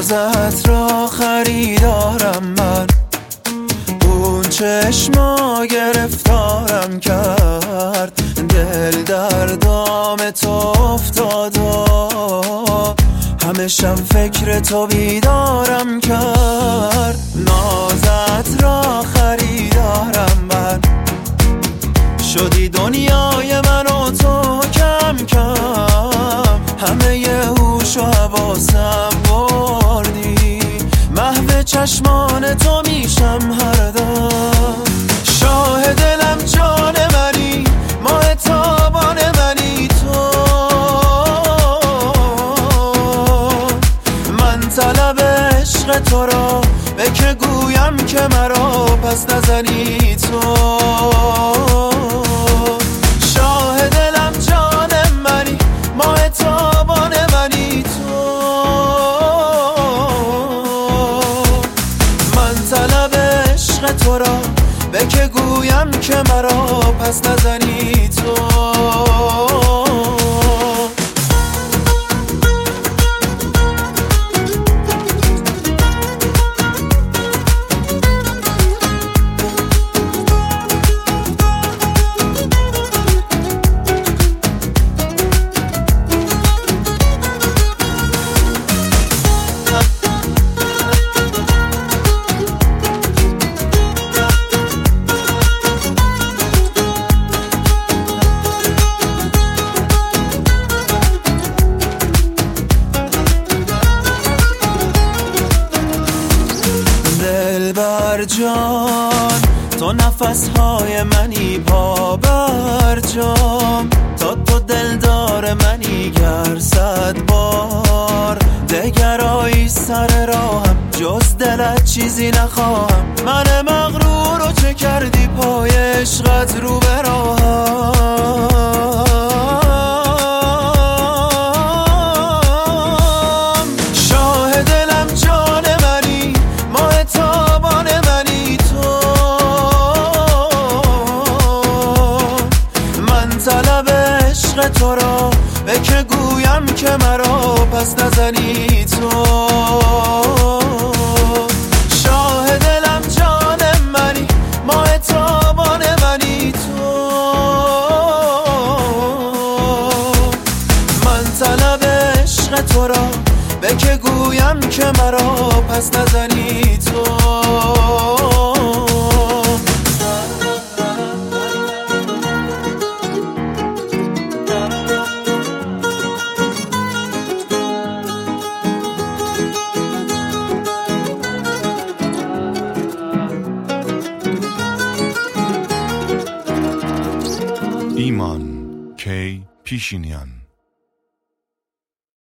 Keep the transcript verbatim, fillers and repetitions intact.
نازت را خریدارم من، اون چشما گرفتارم کرد، دل در دام تو افتاد و همه شب فکر تو بیدارم کرد. نازت را خریدارم من، شدی دنیای من و تو کم کم، همه ی هوش و حواسم بردی، محو چشمان تو میشم هر دم. شاه دلم جان منی، ماه تابان منی تو، من طلب عشق تو را به که گویم که مرا پس نزنی تو. شاه دلم جان منی، ماه تابان منی تو، من طلب عشق تو را به که گویم که مرا پس نزنی تو. دلبر جان تو نفسهای منی، پا بر جام تا تو دلدار منی، گر صد بار دگرایی سر راهم جز دلت چیزی نخواهم. من مغرور رو چه کردی پای عشقت رو به راهم. شاه دلم جان منی، ماه تابان منی تو، من طلب عشق تو را به که گویم که مرا پس نزنی تو. شاه دلم جان منی، ماه تابان منی تو، من طلب عشق تو را به که گویم که مرا پس نزنی تو. ایمان کی پیشینیان